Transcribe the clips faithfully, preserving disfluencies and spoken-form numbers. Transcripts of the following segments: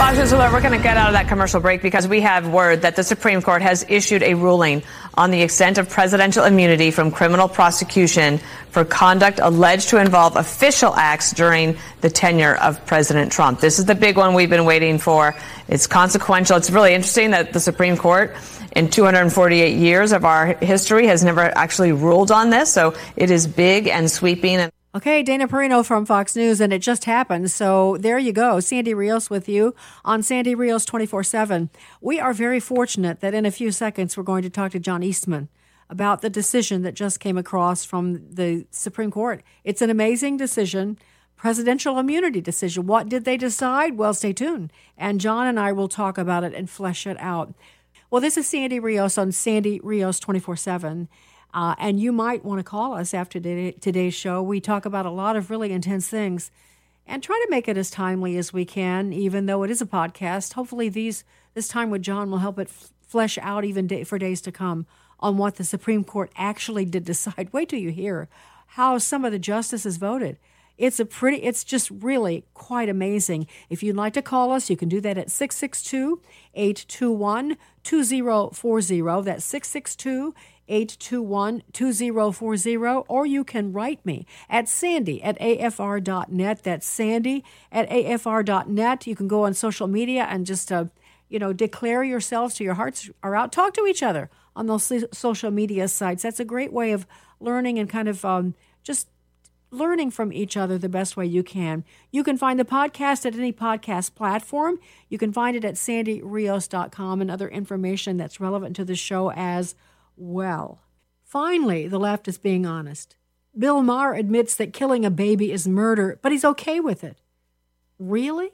Fox News Alert, we're going to get out of that commercial break because we have word that the Supreme Court has issued a ruling on the extent of presidential immunity from criminal prosecution for conduct alleged to involve official acts during the tenure of President Trump. This is the big one we've been waiting for. It's consequential. It's really interesting that the Supreme Court in two hundred forty-eight years of our history has never actually ruled on this. So it is big and sweeping. And Okay, Dana Perino from Fox News, and it just happened. So there you go. Sandy Rios with you on Sandy Rios twenty-four seven. We are very fortunate that in a few seconds we're going to talk to John Eastman about the decision that just came across from the Supreme Court. It's an amazing decision, presidential immunity decision. What did they decide? Well, stay tuned. And John and I will talk about it and flesh it out. Well, this is Sandy Rios on Sandy Rios twenty-four seven. Uh, and you might want to call us after today, today's show. We talk about a lot of really intense things and try to make it as timely as we can, even though it is a podcast. Hopefully these this time with John will help it f- flesh out even day, for days to come on what the Supreme Court actually did decide. Wait till you hear how some of the justices voted. It's a pretty, it's just really quite amazing. If you'd like to call us, you can do that at six six two, eight two one, two zero four zero. That's six six two, eight two one, two zero four zero. Or you can write me at sandy at a f r dot net. That's sandy at a f r dot net. You can go on social media and just, uh, you know, declare yourselves to your hearts are out. Talk to each other on those social media sites. That's a great way of learning and kind of um, just learning from each other the best way you can. You can find the podcast at any podcast platform. You can find it at sandy rios dot com and other information that's relevant to the show as well. Finally, the left is being honest. Bill Maher admits that killing a baby is murder, but he's okay with it. Really?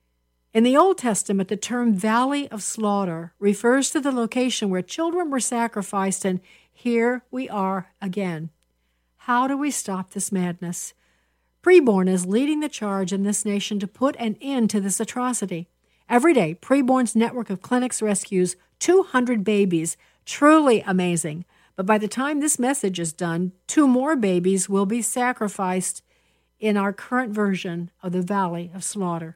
In the Old Testament, the term Valley of Slaughter refers to the location where children were sacrificed, and here we are again. How do we stop this madness? Preborn is leading the charge in this nation to put an end to this atrocity. Every day, Preborn's network of clinics rescues two hundred babies. Truly amazing. But by the time this message is done, two more babies will be sacrificed in our current version of the Valley of Slaughter.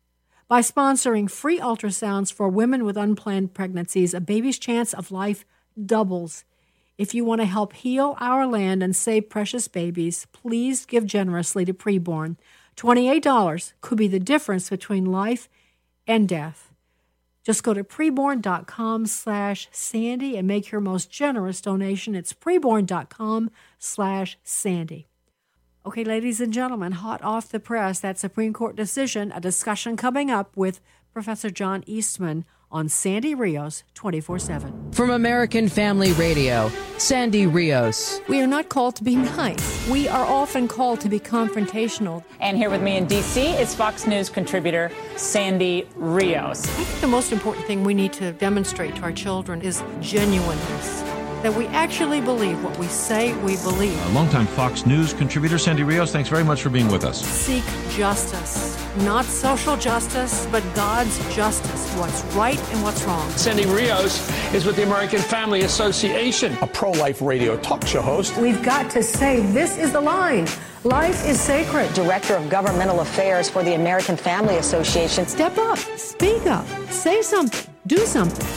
By sponsoring free ultrasounds for women with unplanned pregnancies, a baby's chance of life doubles. If you want to help heal our land and save precious babies, please give generously to Preborn. twenty-eight dollars could be the difference between life and death. Just go to preborn.com slash Sandy and make your most generous donation. It's preborn.com slash Sandy. Okay, ladies and gentlemen, hot off the press, that Supreme Court decision, a discussion coming up with Professor John Eastman on Sandy Rios twenty-four seven. From American Family Radio, Sandy Rios. We are not called to be nice. We are often called to be confrontational. And here with me in D C is Fox News contributor Sandy Rios. I think the most important thing we need to demonstrate to our children is genuineness. That we actually believe what we say we believe. Our longtime Fox News contributor, Sandy Rios, thanks very much for being with us. Seek justice. Not social justice, but God's justice. What's right and what's wrong. Sandy Rios is with the American Family Association, a pro-life radio talk show host. We've got to say this is the line. Life is sacred. Director of Governmental Affairs for the American Family Association. Step up. Speak up. Say something. Do something.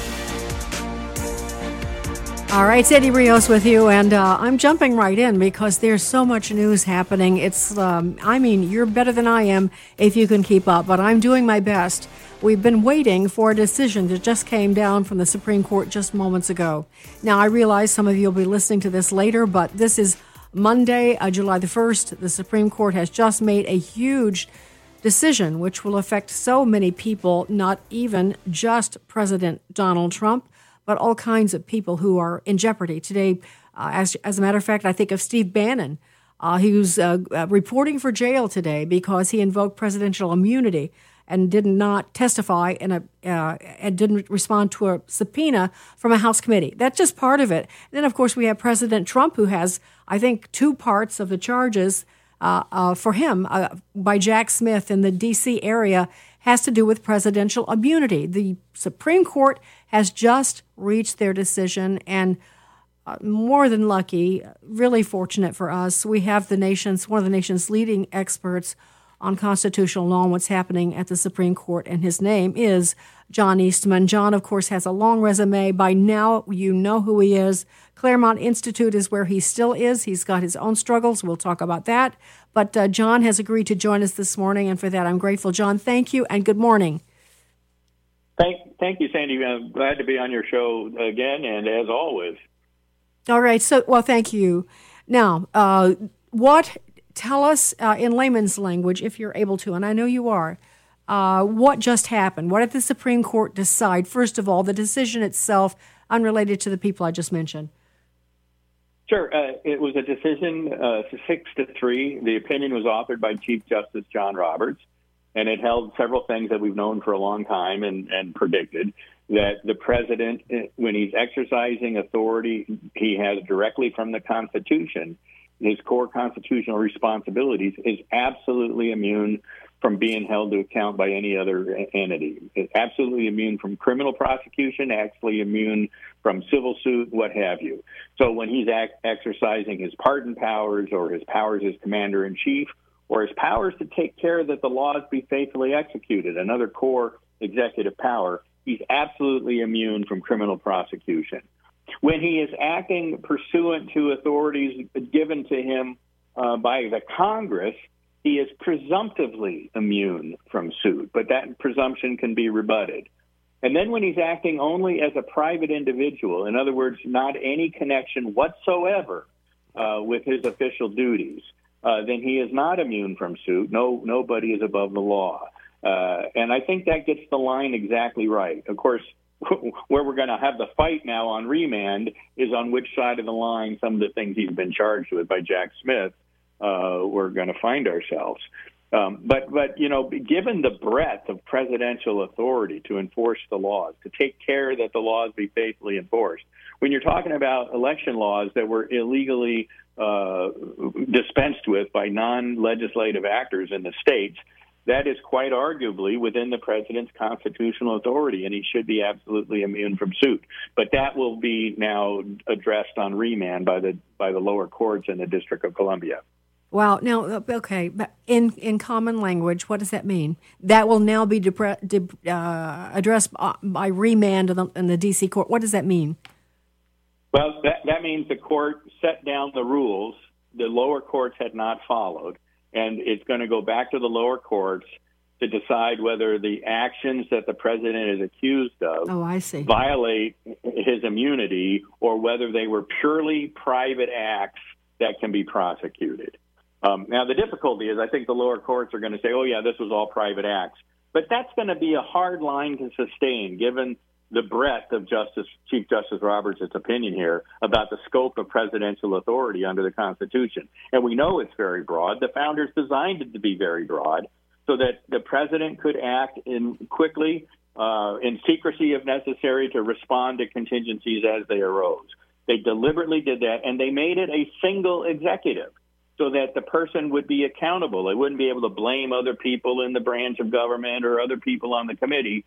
All right, Sandy Rios with you, and uh, I'm jumping right in because there's so much news happening. It's, um, I mean, you're better than I am if you can keep up, but I'm doing my best. We've been waiting for a decision that just came down from the Supreme Court just moments ago. Now, I realize some of you will be listening to this later, but this is Monday, uh, July the first. The Supreme Court has just made a huge decision which will affect so many people, not even just President Donald Trump, but all kinds of people who are in jeopardy. Today, uh, as, as a matter of fact, I think of Steve Bannon. Uh, he was uh, uh, reporting for jail today because he invoked presidential immunity and did not testify in a, uh, and didn't respond to a subpoena from a House committee. That's just part of it. And then, of course, we have President Trump, who has, I think, two parts of the charges uh, uh, for him uh, by Jack Smith in the D C area has to do with presidential immunity. The Supreme Court has just reached their decision, and uh, more than lucky, really fortunate for us, we have the nation's one of the nation's leading experts on constitutional law and what's happening at the Supreme Court, and his name is John Eastman. John, of course, has a long resume. By now, you know who he is. Claremont Institute is where he still is. He's got his own struggles. We'll talk about that. But uh, John has agreed to join us this morning, and for that, I'm grateful. John, thank you, and good morning. Thank, thank you, Sandy. I'm glad to be on your show again, and as always. All right. So, well, thank you. Now, uh, what? Tell us uh, in layman's language, if you're able to, and I know you are. Uh, what just happened? What did the Supreme Court decide? First of all, the decision itself, unrelated to the people I just mentioned. Sure. Uh, it was a decision uh, six to three. The opinion was authored by Chief Justice John Roberts, and it held several things that we've known for a long time and, and predicted, that the president, when he's exercising authority he has directly from the Constitution, his core constitutional responsibilities, is absolutely immune from being held to account by any other entity. It's absolutely immune from criminal prosecution, actually immune from civil suit, what have you. So when he's ac- exercising his pardon powers or his powers as commander-in-chief or his powers to take care that the laws be faithfully executed, another core executive power, he's absolutely immune from criminal prosecution. When he is acting pursuant to authorities given to him uh, by the Congress, he is presumptively immune from suit, but that presumption can be rebutted. And then when he's acting only as a private individual, in other words, not any connection whatsoever uh, with his official duties, uh, then he is not immune from suit. No, nobody is above the law. Uh, and I think that gets the line exactly right. Of course, where we're going to have the fight now on remand is on which side of the line some of the things he's been charged with by Jack Smith uh, we're going to find ourselves. Um, but, but, you know, given the breadth of presidential authority to enforce the laws, to take care that the laws be faithfully enforced, when you're talking about election laws that were illegally uh, dispensed with by non-legislative actors in the states, that is quite arguably within the president's constitutional authority, and he should be absolutely immune from suit. But that will be now addressed on remand by the by the lower courts in the District of Columbia. Wow. Now, okay, but in, in common language, what does that mean? That will now be depre- de- uh, addressed by remand in the, in the D C court. What does that mean? Well, that, that means the court set down the rules the lower courts had not followed, and it's going to go back to the lower courts to decide whether the actions that the president is accused of oh, I see. violate his immunity or whether they were purely private acts that can be prosecuted. Um, now, the difficulty is I think the lower courts are going to say, oh, yeah, this was all private acts. But that's going to be a hard line to sustain, given the breadth of Justice Chief Justice Roberts' opinion here about the scope of presidential authority under the Constitution. And we know it's very broad. The founders designed it to be very broad so that the president could act in quickly, uh, in secrecy if necessary, to respond to contingencies as they arose. They deliberately did that, and they made it a single executive, so that the person would be accountable. They wouldn't be able to blame other people in the branch of government or other people on the committee.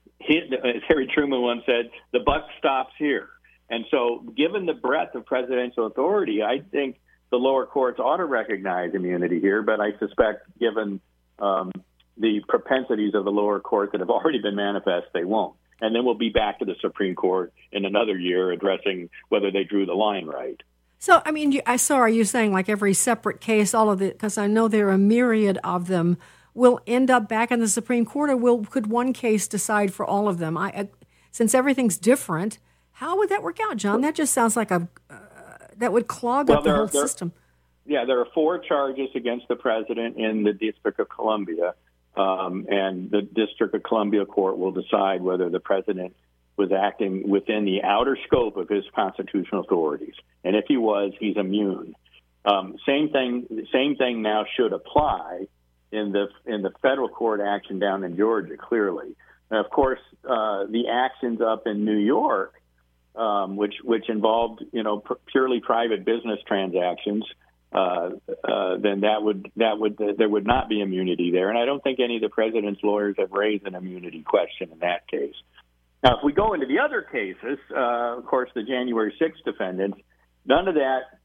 As Harry Truman once said, the buck stops here. And so given the breadth of presidential authority, I think the lower courts ought to recognize immunity here, but I suspect given um, the propensities of the lower court that have already been manifest, they won't. And then we'll be back to the Supreme Court in another year addressing whether they drew the line right. So, I mean, I saw, are you saying like every separate case, all of it, because I know there are a myriad of them, will end up back in the Supreme Court, or will could one case decide for all of them? I, I since everything's different, how would that work out, John? That just sounds like a uh, that would clog well, up the there, whole there, system. Yeah, there are four charges against the president in the District of Columbia, um, and the District of Columbia court will decide whether the president was acting within the outer scope of his constitutional authorities. And if he was, he's immune. Um, same thing, same thing now should apply in the in the federal court action down in Georgia, clearly. And of course, uh, the actions up in New York, um, which which involved, you know, pr- purely private business transactions, uh, uh, then that would that would uh, there would not be immunity there. And I don't think any of the president's lawyers have raised an immunity question in that case. Now, if we go into the other cases, uh, of course, the January sixth defendants, none of that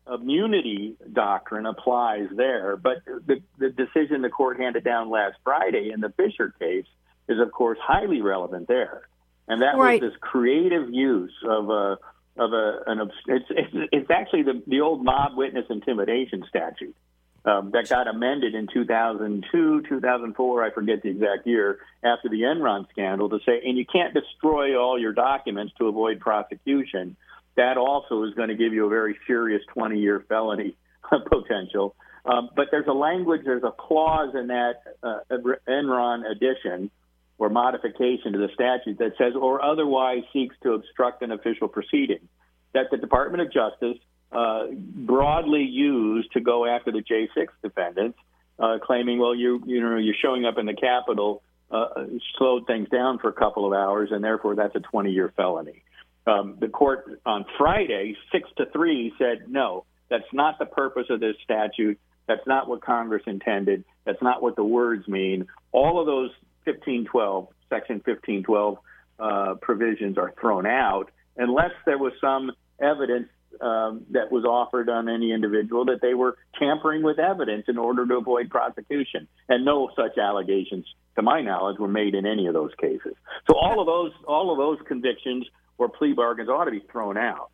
immunity doctrine applies there. But the, the decision the court handed down last Friday in the Fisher case is, of course, highly relevant there. And that right. was this creative use of a of a an it's it's, it's actually the the old mob witness intimidation statute um, that got amended in two thousand two, two thousand four, I forget the exact year, after the Enron scandal, to say, and you can't destroy all your documents to avoid prosecution. That also is going to give you a very serious twenty-year felony potential. Um, but there's a language, there's a clause in that uh, Enron addition or modification to the statute that says, or otherwise seeks to obstruct an official proceeding, that the Department of Justice uh, broadly used to go after the J six defendants, uh, claiming, well, you you know, you're showing up in the Capitol, uh, slowed things down for a couple of hours, and therefore that's a twenty-year felony. Um, the court on Friday, six to three, said, no, that's not the purpose of this statute. That's not what Congress intended. That's not what the words mean. All of those fifteen twelve, Section fifteen twelve uh, provisions are thrown out unless there was some evidence um, that was offered on any individual that they were tampering with evidence in order to avoid prosecution. And no such allegations, to my knowledge, were made in any of those cases. So all of those, all of those convictions or plea bargains ought to be thrown out.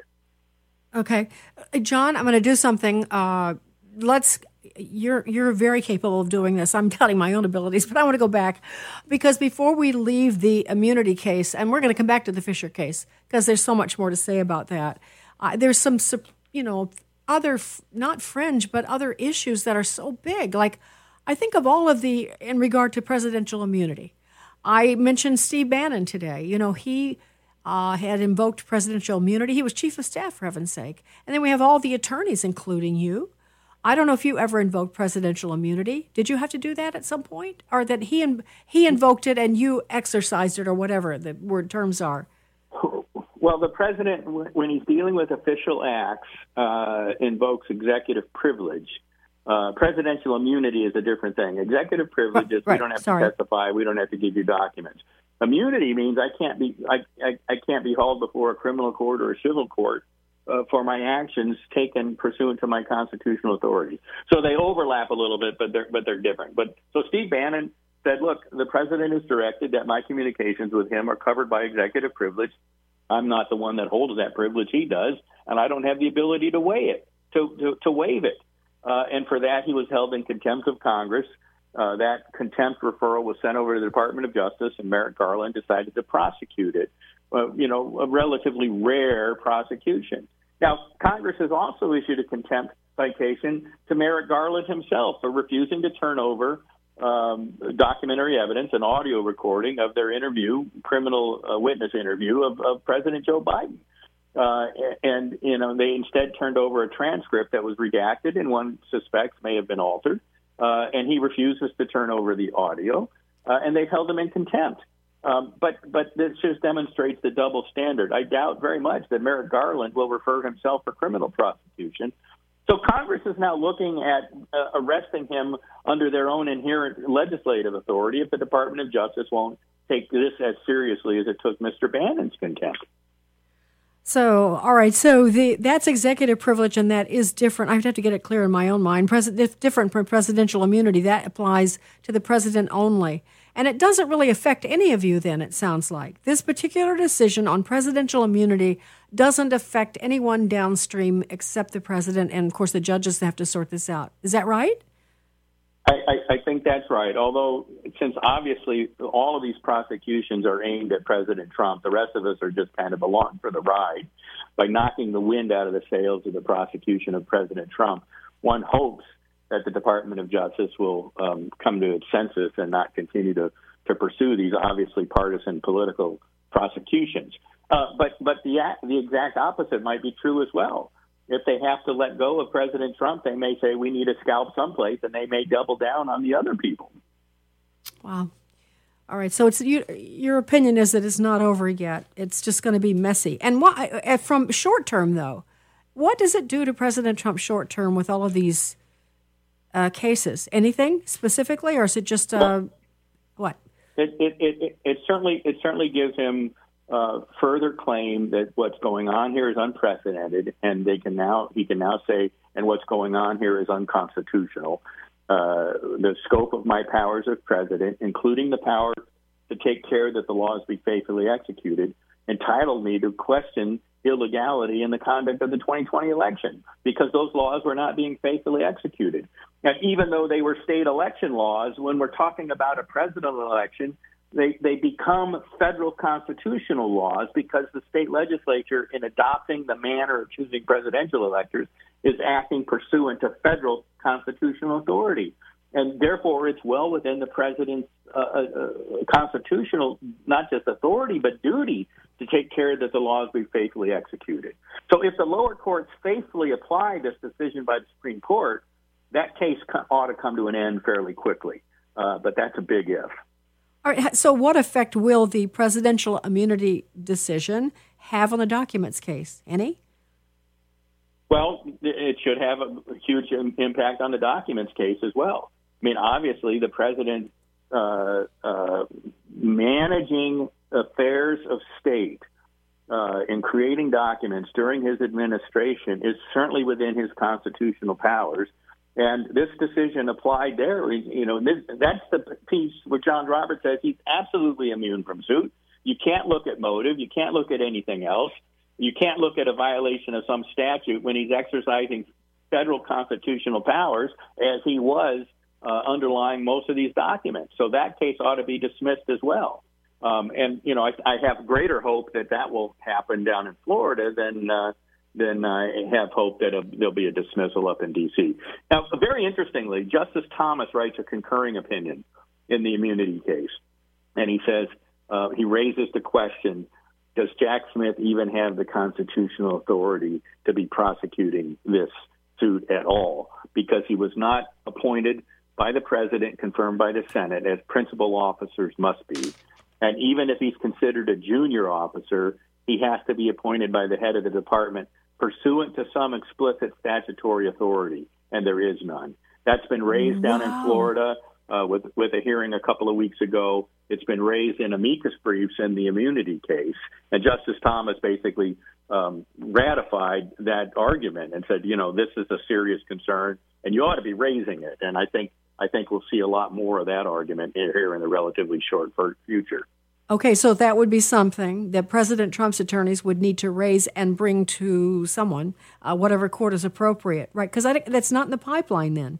Okay. John, I'm going to do something. Uh, let's. You're you're very capable of doing this. I'm doubting my own abilities, but I want to go back because before we leave the immunity case, and we're going to come back to the Fisher case because there's so much more to say about that. Uh, there's some, you know, other not fringe, but other issues that are so big. Like I think of all of the in regard to presidential immunity. I mentioned Steve Bannon today. You know, he uh, had invoked presidential immunity. He was chief of staff, for heaven's sake. And then we have all the attorneys, including you. I don't know if you ever invoked presidential immunity. Did you have to do that at some point? Or that he in, he invoked it and you exercised it or whatever the word terms are? Well, the president, when he's dealing with official acts, uh, invokes executive privilege. Uh, presidential immunity is a different thing. Executive privilege is right. We don't have Sorry. to testify. We don't have to give you documents. Immunity means I can't be I, I, I can't be hauled before a criminal court or a civil court Uh, for my actions taken pursuant to my constitutional authority. So they overlap a little bit, but they're but they're different. But so Steve Bannon said, look, the president has directed that my communications with him are covered by executive privilege. I'm not the one that holds that privilege. He does, and I don't have the ability to weigh it, to to, to waive it. Uh, and for that, he was held in contempt of Congress. Uh, that contempt referral was sent over to the Department of Justice, and Merrick Garland decided to prosecute it. Uh, you know, a relatively rare prosecution. Now, Congress has also issued a contempt citation to Merrick Garland himself for refusing to turn over um, documentary evidence, an audio recording of their interview, criminal uh, witness interview of, of President Joe Biden. Uh, and, you know, they instead turned over a transcript that was redacted and one suspects may have been altered. Uh, and he refuses to turn over the audio, uh, and they've held him in contempt. Um, but but this just demonstrates the double standard. I doubt very much that Merrick Garland will refer himself for criminal prosecution. So Congress is now looking at uh, arresting him under their own inherent legislative authority if the Department of Justice won't take this as seriously as it took Mister Bannon's contempt. So, all right, so the that's executive privilege, and that is different. I have to get it clear in my own mind. Pres- it's different from presidential immunity. That applies to the president only. And it doesn't really affect any of you then, it sounds like. This particular decision on presidential immunity doesn't affect anyone downstream except the president, and, of course, the judges have to sort this out. Is that right? I, I, I think that's right, although since obviously all of these prosecutions are aimed at President Trump, the rest of us are just kind of along for the ride. By knocking the wind out of the sails of the prosecution of President Trump, one hopes that the Department of Justice will um, come to its senses and not continue to, to pursue these obviously partisan political prosecutions. Uh, but but the the exact opposite might be true as well. If they have to let go of President Trump, they may say we need a scalp someplace, and they may double down on the other people. Wow. All right. So it's you, your opinion is that it's not over yet. It's just going to be messy. And what, from short term, though, what does it do to President Trump short term with all of these Uh, cases? Anything specifically, or is it just uh, well, what? It, it, it, it certainly it certainly gives him uh, further claim that what's going on here is unprecedented, and they can now he can now say, and what's going on here is unconstitutional. Uh, the scope of my powers as president, including the power to take care that the laws be faithfully executed, entitled me to question illegality in the conduct of the twenty twenty election because those laws were not being faithfully executed. And even though they were state election laws, when we're talking about a presidential election, they, they become federal constitutional laws because the state legislature, in adopting the manner of choosing presidential electors, is acting pursuant to federal constitutional authority. And therefore, it's well within the president's uh, uh, constitutional, not just authority, but duty to take care that the laws be faithfully executed. So if the lower courts faithfully apply this decision by the Supreme Court, that case ought to come to an end fairly quickly. Uh, but that's a big if. All right, so what effect will the presidential immunity decision have on the documents case? Any? Well, it should have a huge impact on the documents case as well. I mean, obviously, the president uh, uh, managing affairs of state uh, and creating documents during his administration is certainly within his constitutional powers. And this decision applied there. You know, this, that's the piece where John Roberts says he's absolutely immune from suit. You can't look at motive. You can't look at anything else. You can't look at a violation of some statute when he's exercising federal constitutional powers, as he was uh, underlying most of these documents. So that case ought to be dismissed as well. Um, and, you know, I, I have greater hope that that will happen down in Florida than uh, than I have hope that a, there'll be a dismissal up in D C. Now, very interestingly, Justice Thomas writes a concurring opinion in the immunity case. And he says, uh, he raises the question, does Jack Smith even have the constitutional authority to be prosecuting this suit at all? Because he was not appointed by the president, confirmed by the Senate, as principal officers must be. And even if he's considered a junior officer, he has to be appointed by the head of the department pursuant to some explicit statutory authority, and there is none. That's been raised wow. down in Florida uh, with, with a hearing a couple of weeks ago. It's been raised in amicus briefs in the immunity case, and Justice Thomas basically um, ratified that argument and said, you know, this is a serious concern, and you ought to be raising it. And I think I think we'll see a lot more of that argument here in the relatively short future. Okay, so that would be something that President Trump's attorneys would need to raise and bring to someone, uh, whatever court is appropriate, right? Because that's not in the pipeline then.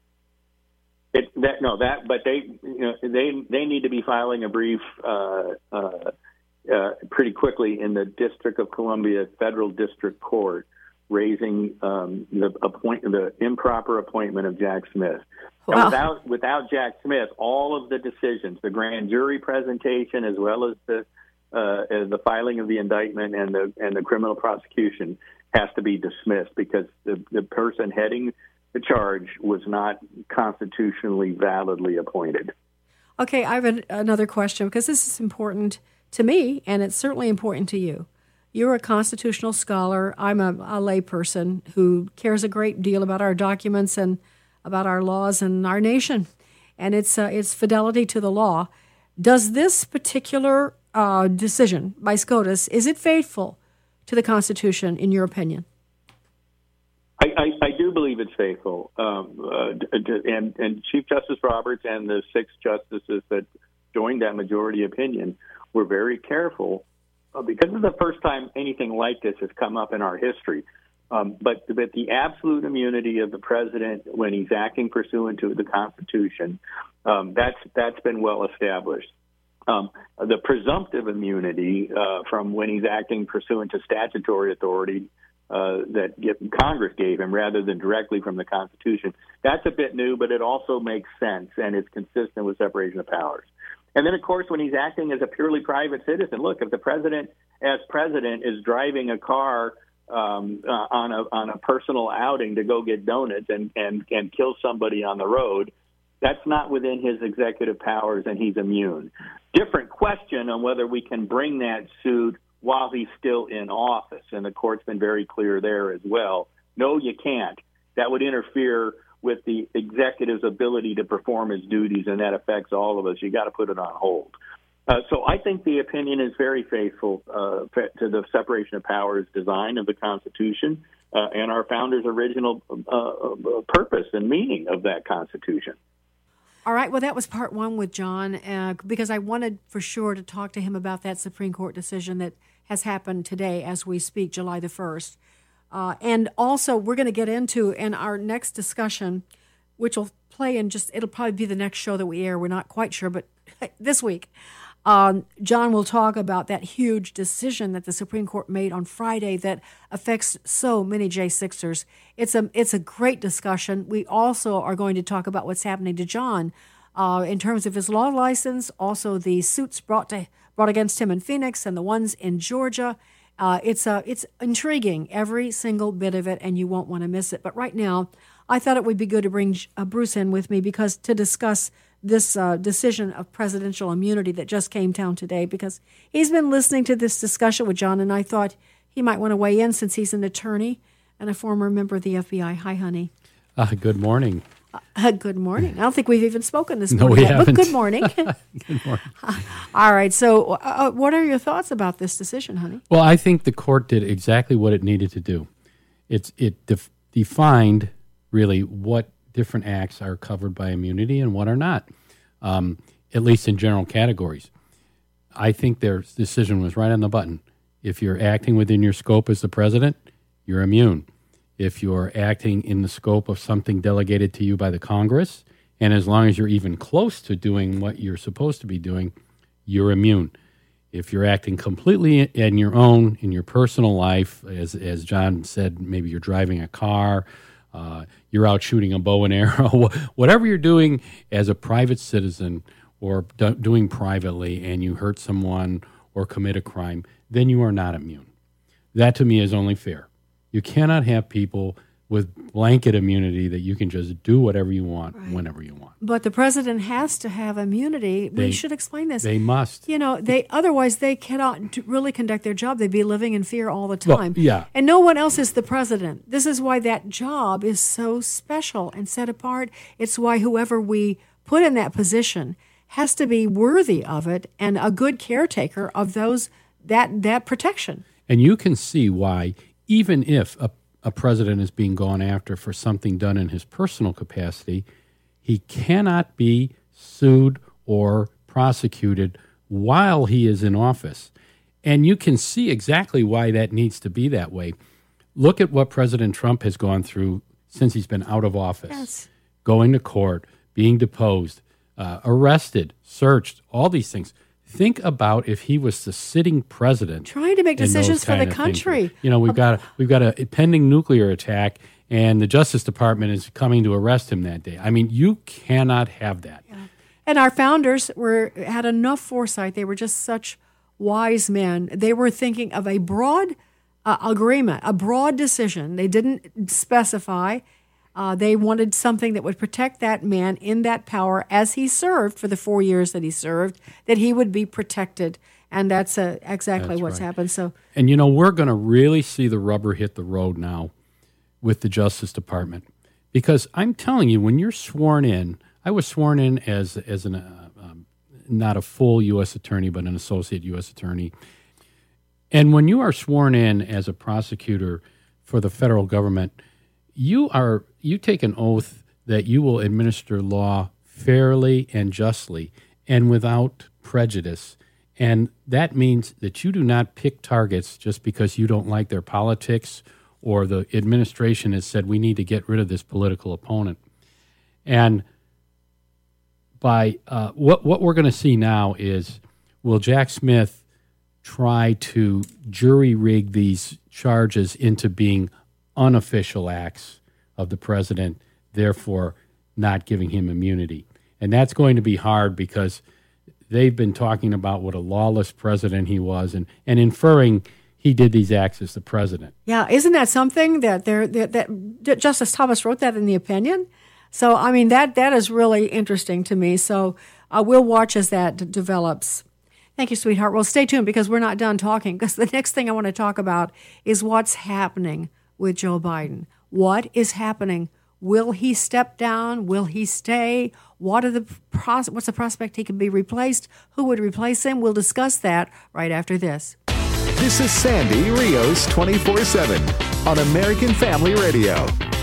It, that, no, that, but they, you know, they, they need to be filing a brief uh, uh, uh, pretty quickly in the District of Columbia Federal District Court, raising um, the appoint the improper appointment of Jack Smith. Wow. Without without Jack Smith, all of the decisions, the grand jury presentation, as well as the uh, as the filing of the indictment and the and the criminal prosecution, has to be dismissed because the the person heading the charge was not constitutionally validly appointed. Okay, I have an, another question because this is important to me, and it's certainly important to you. You're a constitutional scholar. I'm a, a lay person who cares a great deal about our documents and about our laws and our nation, and its uh, its fidelity to the law. Does this particular uh, decision by SCOTUS, is it faithful to the Constitution, in your opinion? I, I, I do believe it's faithful, um, uh, and, and Chief Justice Roberts and the six justices that joined that majority opinion were very careful, uh, because it's the first time anything like this has come up in our history. Um, but, but the absolute immunity of the president when he's acting pursuant to the Constitution, um, that's that's been well established. Um, the presumptive immunity uh, from when he's acting pursuant to statutory authority uh, that get, Congress gave him rather than directly from the Constitution, that's a bit new, but it also makes sense and is consistent with separation of powers. And then, of course, when he's acting as a purely private citizen, look, if the president, as president, is driving a car Um, uh, on a on a personal outing to go get donuts and, and, and kill somebody on the road, that's not within his executive powers, and he's immune. Different question on whether we can bring that suit while he's still in office, and the court's been very clear there as well. No, you can't. That would interfere with the executive's ability to perform his duties, and that affects all of us. You got to put it on hold. Uh, so I think the opinion is very faithful uh, to the separation of powers design of the Constitution uh, and our founders' original uh, purpose and meaning of that Constitution. All right. Well, that was part one with John, uh, because I wanted for sure to talk to him about that Supreme Court decision that has happened today as we speak, July the first. Uh, and also, we're going to get into in our next discussion, which will play in just, it'll probably be the next show that we air. We're not quite sure, but this week, um, John will talk about that huge decision that the Supreme Court made on Friday that affects so many J sixers. It's a, it's a great discussion. We also are going to talk about what's happening to John uh, in terms of his law license, also the suits brought to brought against him in Phoenix and the ones in Georgia. Uh, it's a, it's intriguing, every single bit of it, and you won't want to miss it. But right now, I thought it would be good to bring uh, Bruce in with me because to discuss this uh, decision of presidential immunity that just came down today, because he's been listening to this discussion with John, and I thought he might want to weigh in since he's an attorney and a former member of the F B I. Hi, honey. Uh, good morning. Uh, good morning. I don't think we've even spoken this no, morning, we yet, haven't. but good morning. Good morning. All right. So, uh, what are your thoughts about this decision, honey? Well, I think the court did exactly what it needed to do. It's it def- defined really what different acts are covered by immunity and what are not, um, at least in general categories. I think their decision was right on the button. If you're acting within your scope as the president, you're immune. If you're acting in the scope of something delegated to you by the Congress, and as long as you're even close to doing what you're supposed to be doing, you're immune. If you're acting completely in your own, in your personal life, as as John said, maybe you're driving a car, uh, you're out shooting a bow and arrow, whatever you're doing as a private citizen or do, doing privately, and you hurt someone or commit a crime, then you are not immune. That to me is only fair. You cannot have people with blanket immunity that you can just do whatever you want, right, whenever you want. But the president has to have immunity. They, we should explain this. They must. You know, they otherwise they cannot really conduct their job. They'd be living in fear all the time. Well, yeah. And no one else is the president. This is why that job is so special and set apart. It's why whoever we put in that position has to be worthy of it and a good caretaker of those that that protection. And you can see why, even if a a president is being gone after for something done in his personal capacity, he cannot be sued or prosecuted while he is in office. And you can see exactly why that needs to be that way. Look at what President Trump has gone through since he's been out of office. Yes. Going to court, being deposed, uh, arrested, searched, all these things. Think about if he was the sitting president, trying to make decisions for the country. You know, we've got we've got a pending nuclear attack, and the Justice Department is coming to arrest him that day. I mean, you cannot have that. Yeah. And our founders were had enough foresight. They were just such wise men. They were thinking of a broad uh, agreement, a broad decision. They didn't specify. Uh, they wanted something that would protect that man in that power as he served for the four years that he served, that he would be protected. And that's uh, exactly that's what's right. happened. So, And, you know, we're going to really see the rubber hit the road now with the Justice Department. Because I'm telling you, when you're sworn in, I was sworn in as, as an, uh, um, not a full U S attorney, but an associate U S attorney. And when you are sworn in as a prosecutor for the federal government, you are you take an oath that you will administer law fairly and justly and without prejudice. And that means that you do not pick targets just because you don't like their politics or the administration has said we need to get rid of this political opponent. And by uh, what what we're going to see now is, will Jack Smith try to jury rig these charges into being unofficial acts of the president, therefore not giving him immunity? And that's going to be hard because they've been talking about what a lawless president he was and, and inferring he did these acts as the president. Yeah, isn't that something that they're, that, that Justice Thomas wrote that in the opinion? So, I mean, that that is really interesting to me. So uh, we'll watch as that d- develops. Thank you, sweetheart. Well, stay tuned because we're not done talking, because the next thing I want to talk about is what's happening with Joe Biden. What is happening Will he step down? Will he stay? What are the pros- what's the prospect he can be replaced? Who would replace him? We'll discuss that right after this. This is Sandy Rios twenty-four seven on American Family Radio.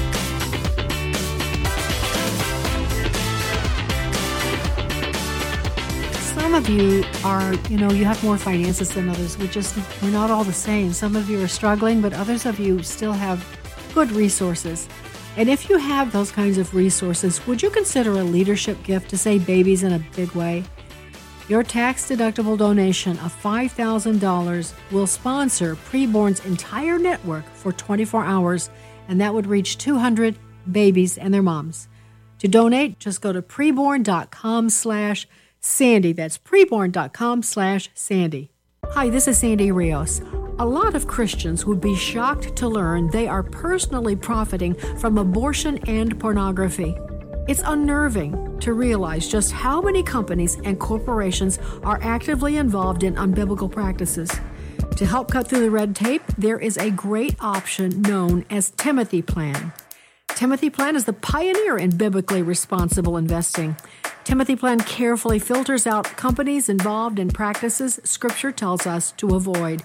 Some of you are, you know, you have more finances than others. We just, we're not all the same. Some of you are struggling, but others of you still have good resources. And if you have those kinds of resources, would you consider a leadership gift to save babies in a big way? Your tax-deductible donation of five thousand dollars will sponsor Preborn's entire network for twenty-four hours, and that would reach two hundred babies and their moms. To donate, just go to preborn.com slash Sandy. That's preborn.com slash Sandy. Hi, this is Sandy Rios. A lot of Christians would be shocked to learn they are personally profiting from abortion and pornography. It's unnerving to realize just how many companies and corporations are actively involved in unbiblical practices. To help cut through the red tape, there is a great option known as Timothy Plan. Timothy Plan is the pioneer in biblically responsible investing. Timothy Plan carefully filters out companies involved in practices Scripture tells us to avoid.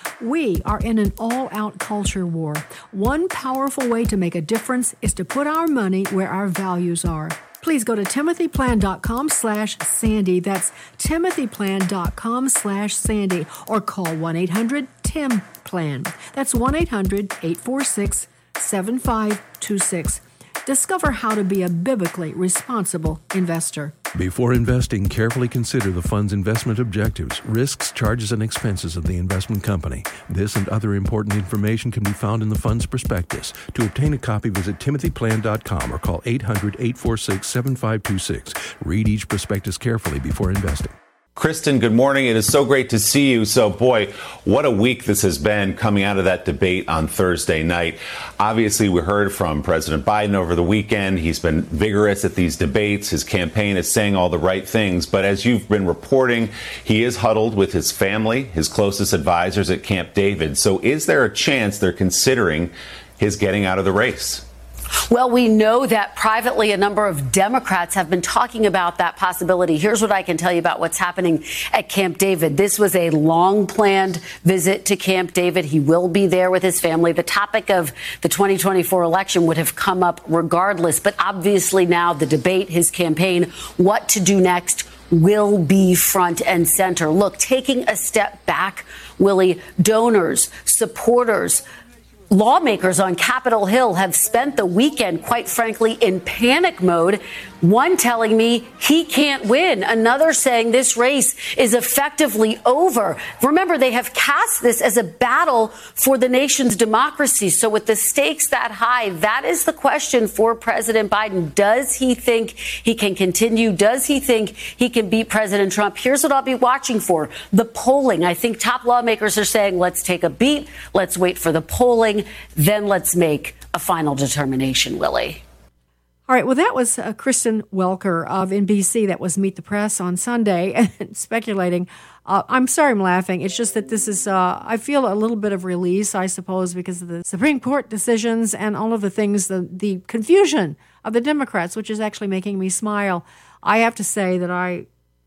We are in an all-out culture war. One powerful way to make a difference is to put our money where our values are. Please go to timothyplan.com slash Sandy. That's timothyplan.com slash Sandy. Or call one eight hundred T I M Plan. That's one eight hundred eight four six seven five two six. Discover how to be a biblically responsible investor. Before investing, carefully consider the fund's investment objectives, risks, charges, and expenses of the investment company. This and other important information can be found in the fund's prospectus. To obtain a copy, visit timothy plan dot com or call eight hundred eight four six seven five two six. Read each prospectus carefully before investing. Kristen, good morning. It is so great to see you. So, boy, what a week this has been coming out of that debate on Thursday night. Obviously, we heard from President Biden over the weekend. He's been vigorous at these debates. His campaign is saying all the right things. But as you've been reporting, he is huddled with his family, his closest advisors at Camp David. So is there a chance they're considering his getting out of the race? Well, we know that privately a number of Democrats have been talking about that possibility. Here's what I can tell you about what's happening at Camp David. This was a long-planned visit to Camp David. He will be there with his family. The topic of the twenty twenty-four election would have come up regardless. But obviously now the debate, his campaign, what to do next, will be front and center. Look, taking a step back, Willie, donors, supporters, lawmakers on Capitol Hill have spent the weekend, quite frankly, in panic mode. One telling me he can't win. Another saying this race is effectively over. Remember, they have cast this as a battle for the nation's democracy. So with the stakes that high, that is the question for President Biden. Does he think he can continue? Does he think he can beat President Trump? Here's what I'll be watching for. The polling. I think top lawmakers are saying, let's take a beat. Let's wait for the polling. Then let's make a final determination, Willie. All right, well, that was uh, Kristen Welker of N B C. That was Meet the Press on Sunday, speculating. Uh, I'm sorry I'm laughing. It's just that this is, uh, I feel a little bit of release, I suppose, because of the Supreme Court decisions and all of the things, the, the confusion of the Democrats, which is actually making me smile. I have to say that I,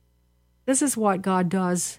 this is what God does.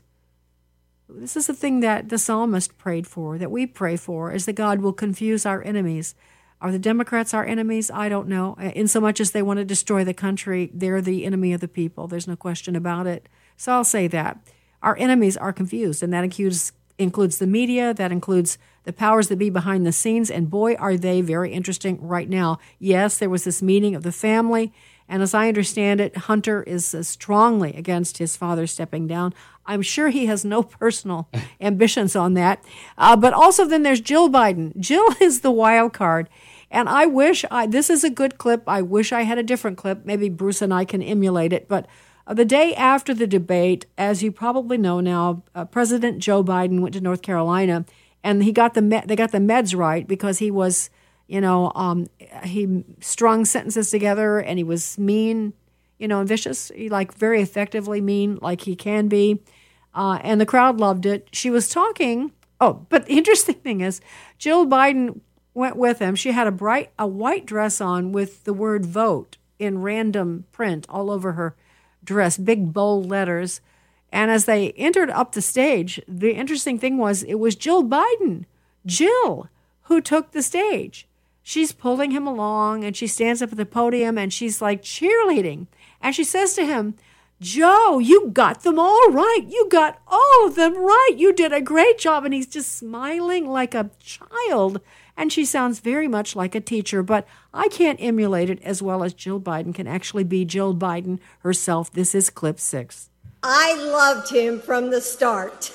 This is the thing that the psalmist prayed for, that we pray for, is that God will confuse our enemies. Are the Democrats our enemies? I don't know. In so much as they want to destroy the country, they're the enemy of the people. There's no question about it. So I'll say that. Our enemies are confused, and that includes includes the media, that includes the powers that be behind the scenes, and boy, are they very interesting right now. Yes, there was this meeting of the family, and as I understand it, Hunter is uh, strongly against his father stepping down. I'm sure he has no personal ambitions on that. Uh, but also then there's Jill Biden. Jill is the wild card. And I wish, I, this is a good clip. I wish I had a different clip. Maybe Bruce and I can emulate it. But uh, the day after the debate, as you probably know now, uh, President Joe Biden went to North Carolina, and he got the me- they got the meds right because he was, you know, um, he strung sentences together, and he was mean, you know, and vicious, he, like very effectively mean, like he can be. Uh, and the crowd loved it. She was talking. Oh, but the interesting thing is, Jill Biden went with him. She had a bright, a white dress on with the word vote in random print all over her dress, big bold letters. And as they entered up the stage, the interesting thing was it was Jill Biden, Jill, who took the stage. She's pulling him along, and she stands up at the podium, and she's like cheerleading. And she says to him, Joe, you got them all right. You got all of them right. You did a great job. And he's just smiling like a child. And she sounds very much like a teacher, but I can't emulate it as well as Jill Biden can actually be Jill Biden herself. This is clip six. I loved him from the start.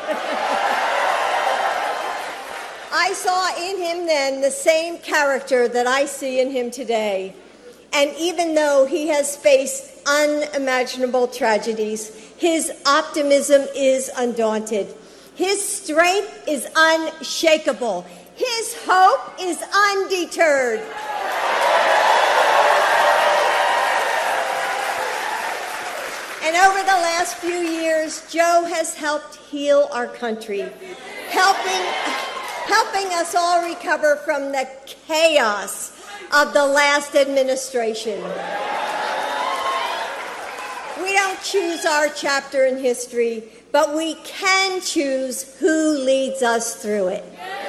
I saw in him then the same character that I see in him today. And even though he has faced unimaginable tragedies, his optimism is undaunted. His strength is unshakable. His hope is undeterred. And over the last few years, Joe has helped heal our country, helping, helping us all recover from the chaos of the last administration. We don't choose our chapter in history, but we can choose who leads us through it.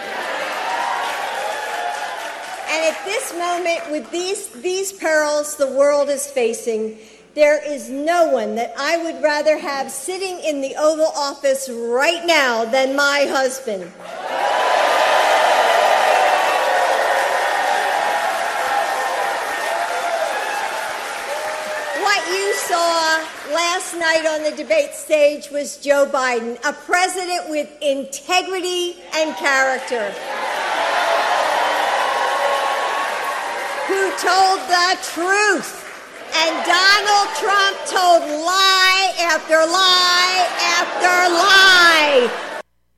And at this moment, with these, these perils the world is facing, there is no one that I would rather have sitting in the Oval Office right now than my husband. What you saw last night on the debate stage was Joe Biden, a president with integrity and character, who told the truth. And Donald Trump told lie after lie after lie.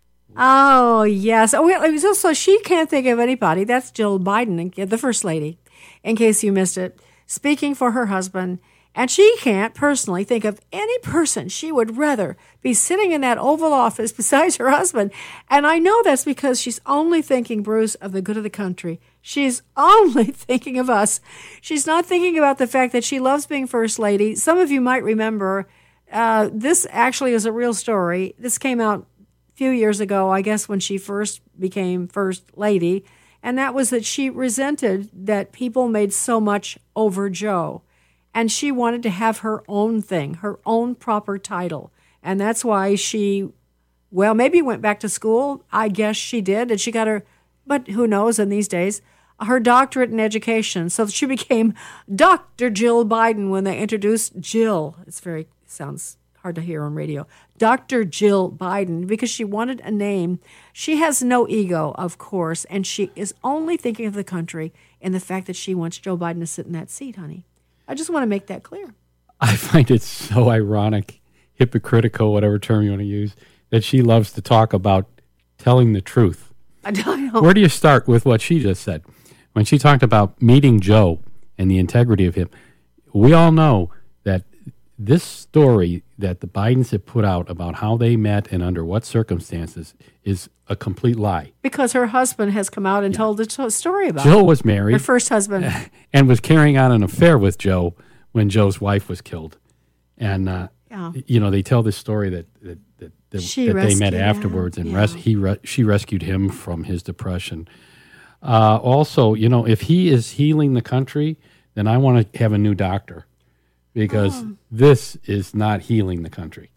Oh, yes. Oh, so, so she can't think of anybody. That's Jill Biden, the First Lady, in case you missed it, speaking for her husband. And she can't personally think of any person she would rather be sitting in that Oval Office besides her husband. And I know that's because she's only thinking, Bruce, of the good of the country. She's only thinking of us. She's not thinking about the fact that she loves being First Lady. Some of you might remember, uh, this actually is a real story. This came out a few years ago, I guess, when she first became First Lady. And that was that she resented that people made so much over Joe. And she wanted to have her own thing, her own proper title. And that's why she, well, maybe went back to school. I guess she did. And she got her, but who knows in these days, her doctorate in education. So she became Doctor Jill Biden when they introduced Jill. It's very, sounds hard to hear on radio. Doctor Jill Biden, because she wanted a name. She has no ego, of course, and she is only thinking of the country and the fact that she wants Joe Biden to sit in that seat, honey. I just want to make that clear. I find it so ironic, hypocritical, whatever term you want to use, that she loves to talk about telling the truth. I don't know. Where do you start with what she just said? When she talked about meeting Joe and the integrity of him, we all know that this story that the Bidens have put out about how they met and under what circumstances is a complete lie. Because her husband has come out and yeah. told the story about Jill it. was married. Her first husband. And was carrying on an affair with Joe when Joe's wife was killed. And, uh, yeah. you know, they tell this story that, that, that, that, that they met afterwards, and yeah. res- he re- she rescued him from his depression. Uh, also, you know, if he is healing the country, then I want to have a new doctor. Because oh. this is not healing the country.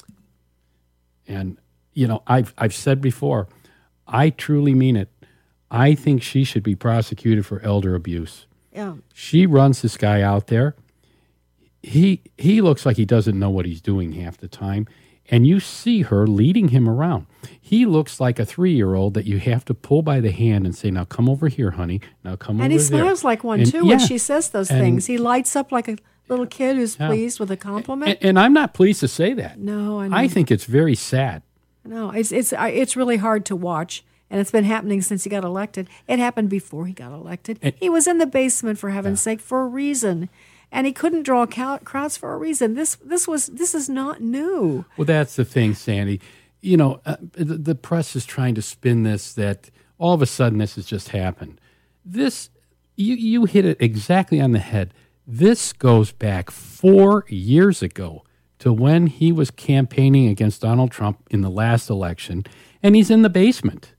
And, you know, I've I've said before, I truly mean it. I think she should be prosecuted for elder abuse. Yeah. She runs this guy out there. He he looks like he doesn't know what he's doing half the time. And you see her leading him around. He looks like a three-year-old that you have to pull by the hand and say, now come over here, honey. Now come and over there. And he smiles like one, and, too, yeah. when she says those and, things. He lights up like a little kid who's yeah. pleased with a compliment. And, and I'm not pleased to say that. No, I know. I think it's very sad. No, it's it's it's really hard to watch, and it's been happening since he got elected. It happened before he got elected. And, he was in the basement, for heaven's yeah. sake, for a reason, and he couldn't draw crowds for a reason. This this was this is not new. Well, that's the thing, Sandy. You know, uh, the, the press is trying to spin this that all of a sudden this has just happened. This, you, you hit it exactly on the head. This goes back four years ago to when he was campaigning against Donald Trump in the last election, and he's in the basement.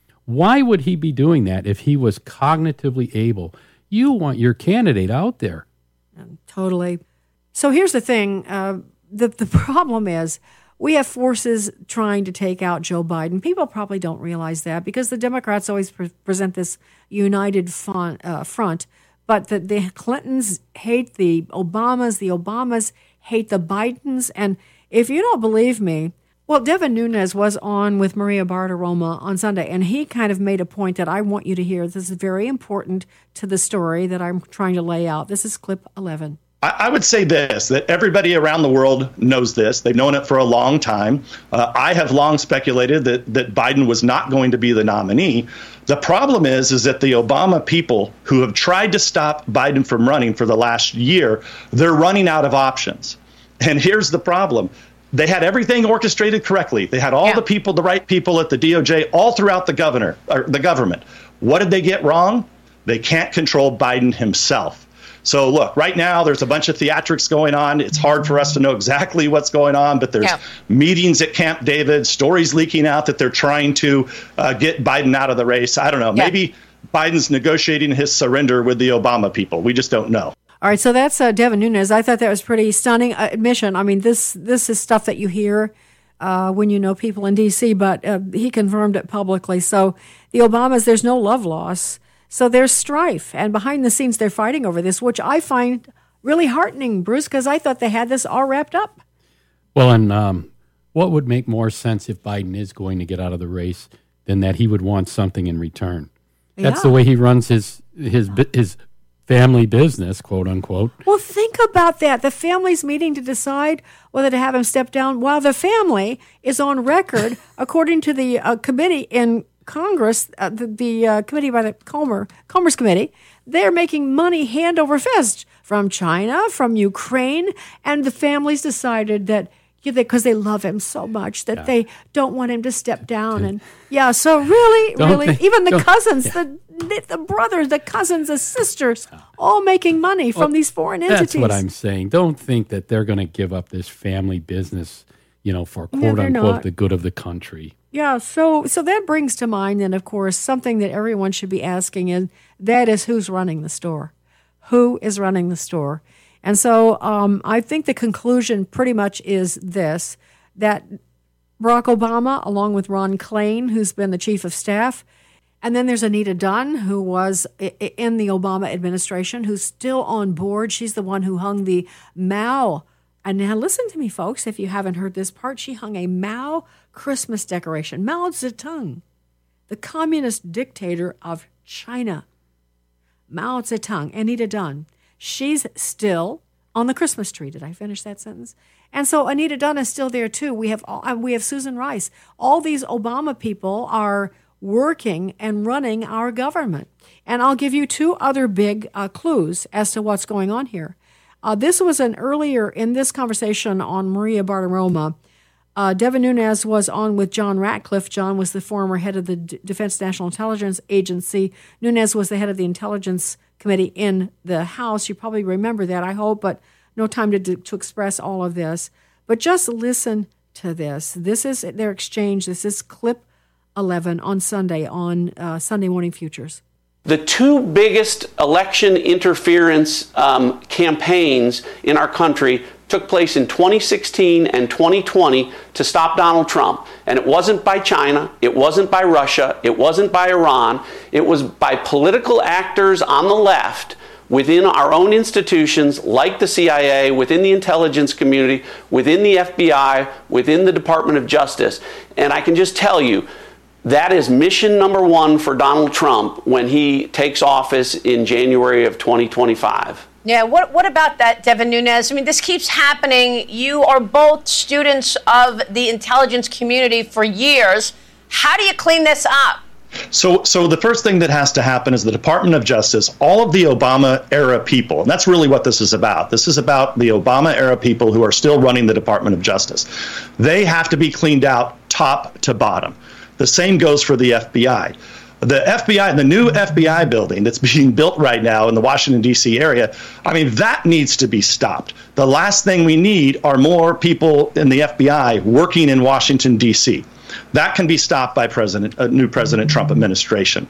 Why would he be doing that if he was cognitively able? You want your candidate out there. Totally. So here's the thing. Uh, the, the problem is we have forces trying to take out Joe Biden. People probably don't realize that because the Democrats always pre- present this united front, uh, front. But the, the Clintons hate the Obamas. The Obamas hate the Bidens. And if you don't believe me, well, Devin Nunes was on with Maria Bartiromo on Sunday, and he kind of made a point that I want you to hear. This is very important to the story that I'm trying to lay out. This is clip eleven. I would say this, that everybody around the world knows this. They've known it for a long time. Uh, I have long speculated that, that Biden was not going to be the nominee. The problem is, is that the Obama people who have tried to stop Biden from running for the last year, they're running out of options. And here's the problem. They had everything orchestrated correctly. They had all yeah. the people, the right people at the D O J, all throughout the governor or the government. What did they get wrong? They can't control Biden himself. So, look, right now there's a bunch of theatrics going on. It's hard for us to know exactly what's going on, but there's yeah. meetings at Camp David, stories leaking out that they're trying to uh, get Biden out of the race. I don't know. Yeah. Maybe Biden's negotiating his surrender with the Obama people. We just don't know. All right, so that's uh, Devin Nunes. I thought that was pretty stunning uh, admission. I mean, this this is stuff that you hear uh, when you know people in D C, but uh, he confirmed it publicly. So the Obamas, there's no love loss. So there's strife, and behind the scenes they're fighting over this, which I find really heartening, Bruce, because I thought they had this all wrapped up. Well, and um, what would make more sense if Biden is going to get out of the race than that he would want something in return? That's yeah. the way he runs his his his family business, quote unquote. Well, think about that. The family's meeting to decide whether to have him step down, while the family is on record, according to the uh, committee in Congress, uh, the, the uh, committee by the Comer, Commerce Committee, they're making money hand over fist from China, from Ukraine, and the families decided that because they love him so much that yeah. they don't want him to step down. And yeah, so really, don't really, think, even the cousins, yeah. the the brothers, the cousins, the sisters, all making money from well, these foreign entities. That's what I'm saying. Don't think that they're going to give up this family business, you know, for quote no, unquote not. the good of the country. Yeah, so so that brings to mind then, of course, something that everyone should be asking, and that is who's running the store? Who is running the store? And so um, I think the conclusion pretty much is this, that Barack Obama, along with Ron Klain, who's been the chief of staff, and then there's Anita Dunn, who was in the Obama administration, who's still on board. She's the one who hung the Mao. And now listen to me, folks, if you haven't heard this part, she hung a Mao Christmas decoration. Mao Zedong, the communist dictator of China. Mao Zedong, Anita Dunn. She's still on the Christmas tree. Did I finish that sentence? And so Anita Dunn is still there too. We have all, we have Susan Rice. All these Obama people are working and running our government. And I'll give you two other big uh, clues as to what's going on here. Uh, this was an earlier in this conversation on Maria Bartiromo. Uh, Devin Nunes was on with John Ratcliffe. John was the former head of the D- Defense National Intelligence Agency. Nunes was the head of the Intelligence Committee in the House. You probably remember that, I hope, but no time to, to express all of this. But just listen to this. This is their exchange. This is clip eleven on Sunday on uh, Sunday Morning Futures. The two biggest election interference um, campaigns in our country took place in twenty sixteen and twenty twenty to stop Donald Trump. And it wasn't by China, it wasn't by Russia, it wasn't by Iran, it was by political actors on the left within our own institutions like the C I A, within the intelligence community, within the F B I, within the Department of Justice. And I can just tell you, that is mission number one for Donald Trump when he takes office in January of twenty twenty-five. Yeah, what what about that, Devin Nunes? I mean, this keeps happening. You are both students of the intelligence community for years. How do you clean this up? So so the first thing that has to happen is the Department of Justice, all of the Obama-era people, and that's really what this is about. This is about the Obama-era people who are still running the Department of Justice. They have to be cleaned out top to bottom. The same goes for the F B I. The F B I, the new F B I building that's being built right now in the Washington, D C area, I mean, that needs to be stopped. The last thing we need are more people in the F B I working in Washington, D C. That can be stopped by President, a new President Trump administration.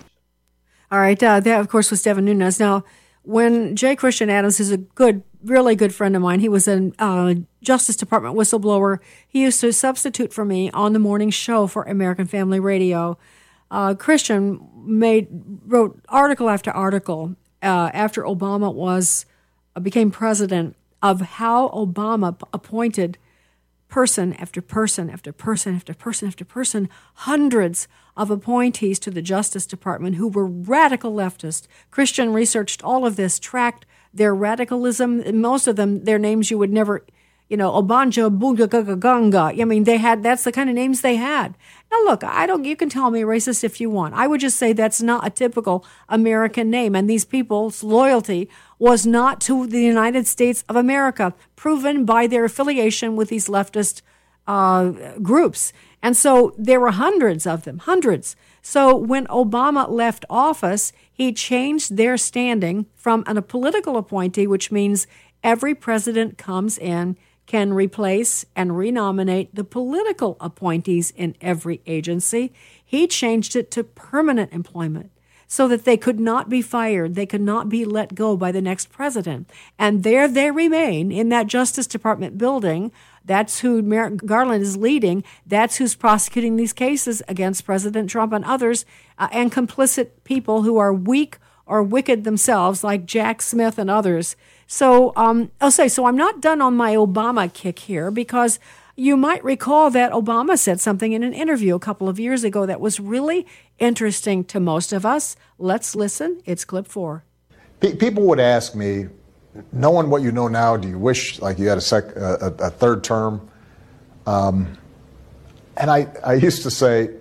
All right. Uh, that, of course, was Devin Nunes. Now, when J. Christian Adams is a good, really good friend of mine, he was a uh, Justice Department whistleblower. He used to substitute for me on the morning show for American Family Radio. Uh, Christian made wrote article after article uh, after Obama was uh, became president of how Obama p- appointed person after person after person after person after person, hundreds of appointees to the Justice Department who were radical leftists. Christian researched all of this, tracked their radicalism. And most of them, their names you would never, you know, Obanja Bugagaganga. I mean, they had, that's the kind of names they had. Now, look, I don't, you can tell me racist if you want. I would just say that's not a typical American name. And these people's loyalty was not to the United States of America, proven by their affiliation with these leftist uh, groups. And so there were hundreds of them, hundreds. So when Obama left office, he changed their standing from an, a political appointee, which means every president comes in, can replace and renominate the political appointees in every agency. He changed it to permanent employment so that they could not be fired. They could not be let go by the next president. And there they remain in that Justice Department building. That's who Merrick Garland is leading. That's who's prosecuting these cases against President Trump and others, uh, and complicit people who are weak or wicked themselves, like Jack Smith and others. So um, I'll say, so I'm not done on my Obama kick here, because you might recall that Obama said something in an interview a couple of years ago that was really interesting to most of us. Let's listen. It's clip four. P- people would ask me, knowing what you know now, do you wish like you had a, sec- a, a third term? Um, and I, I used to say,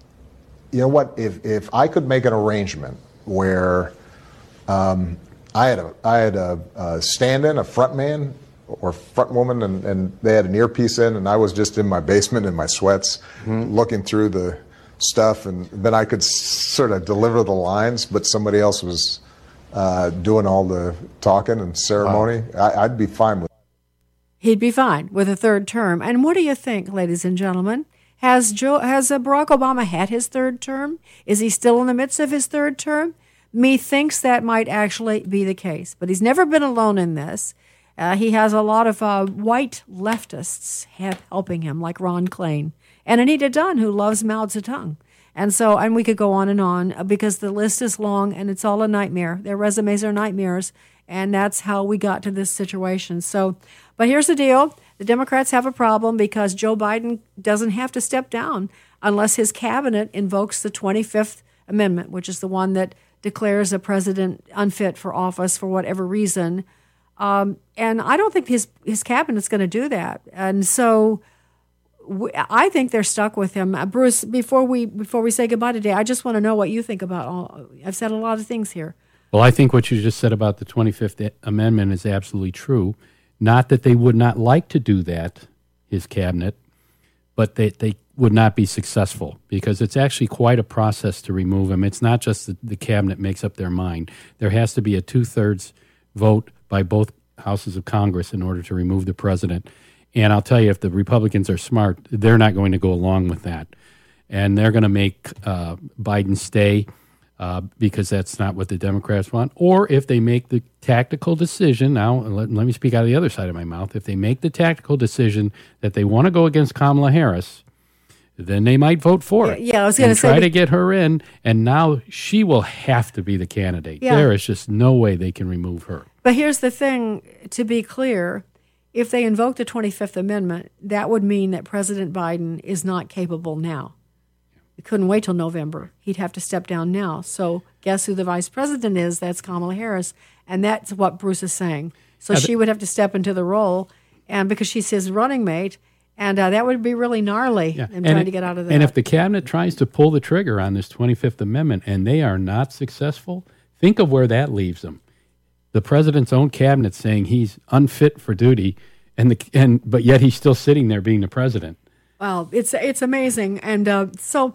you know what, if, if I could make an arrangement where um, I had a I had a, a stand-in, a front man or front woman, and, and they had an earpiece in, and I was just in my basement in my sweats, mm-hmm. looking through the stuff, and then I could s- sort of deliver the lines, but somebody else was uh, doing all the talking and ceremony. Wow. I, I'd be fine with it. He'd be fine with a third term. And what do you think, ladies and gentlemen? Has Joe has uh, Barack Obama had his third term? Is he still in the midst of his third term? Methinks that might actually be the case, but he's never been alone in this. Uh, he has a lot of uh, white leftists helping him, like Ron Klain and Anita Dunn, who loves Mao Zedong. And so, and we could go on and on because the list is long and it's all a nightmare. Their resumes are nightmares, and that's how we got to this situation. So, but here's the deal. The Democrats have a problem because Joe Biden doesn't have to step down unless his cabinet invokes the twenty-fifth Amendment, which is the one that declares a president unfit for office for whatever reason. Um, and I don't think his, his cabinet's going to do that. And so we, I think they're stuck with him. Uh, Bruce, before we before we say goodbye today, I just want to know what you think about all. I've said a lot of things here. Well, I think what you just said about the twenty-fifth Amendment is absolutely true. Not that they would not like to do that, his cabinet, but they, they would not be successful because it's actually quite a process to remove him. It's not just that the cabinet makes up their mind. There has to be a two-thirds vote by both houses of Congress in order to remove the president. And I'll tell you, if the Republicans are smart, they're not going to go along with that. And they're going to make uh, Biden stay uh, because that's not what the Democrats want. Or if they make the tactical decision, now let, let me speak out of the other side of my mouth, if they make the tactical decision that they want to go against Kamala Harris, then they might vote for it. Yeah, I was going to say. Try to get her in, and now she will have to be the candidate. Yeah. There is just no way they can remove her. But here's the thing, to be clear, if they invoke the twenty-fifth Amendment, that would mean that President Biden is not capable now. He couldn't wait till November. He'd have to step down now. So guess who the vice president is? That's Kamala Harris. And that's what Bruce is saying. So Uh, she would have to step into the role, and because she's his running mate, and uh, that would be really gnarly Yeah. in And trying it- to get out of that. And if the cabinet tries to pull the trigger on this twenty-fifth Amendment and they are not successful, think of where that leaves them. The president's own cabinet saying he's unfit for duty, and the and but yet he's still sitting there being the president. Well, it's it's amazing, and uh, so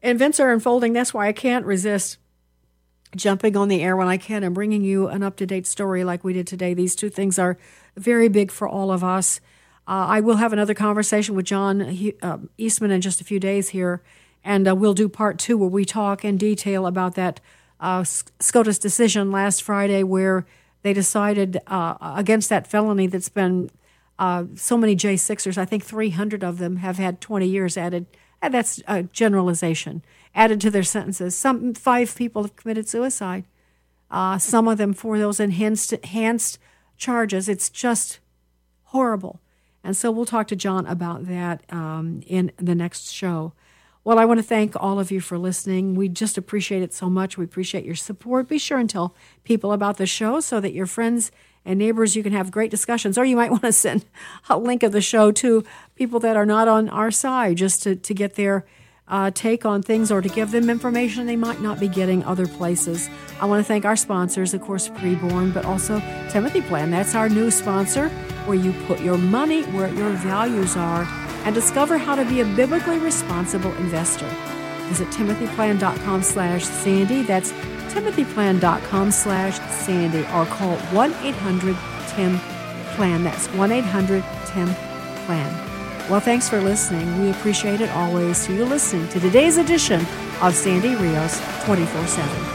events are unfolding. That's why I can't resist jumping on the air when I can and bringing you an up-to-date story like we did today. These two things are very big for all of us. Uh, I will have another conversation with John uh, Eastman in just a few days here, and uh, we'll do part two where we talk in detail about that uh, SCOTUS decision last Friday where they decided uh, against that felony that's been uh, so many J sixers, I think three hundred of them have had twenty years added, and that's a generalization, added to their sentences. Some five people have committed suicide, uh, some of them for those enhanced, enhanced charges. It's just horrible. And so we'll talk to John about that um, in the next show. Well, I want to thank all of you for listening. We just appreciate it so much. We appreciate your support. Be sure and tell people about the show so that your friends and neighbors, you can have great discussions. Or you might want to send a link of the show to people that are not on our side just to, to get their uh, take on things or to give them information they might not be getting other places. I want to thank our sponsors, of course, Preborn, but also Timothy Plan. That's our new sponsor, where you put your money where your values are and discover how to be a biblically responsible investor. Visit timothyplan.com slash Sandy. That's timothyplan.com slash Sandy, or call one eight hundred T I M Plan. That's one eight hundred T I M Plan. Well, thanks for listening. We appreciate it always. So you're listening to today's edition of Sandy Rios twenty-four seven.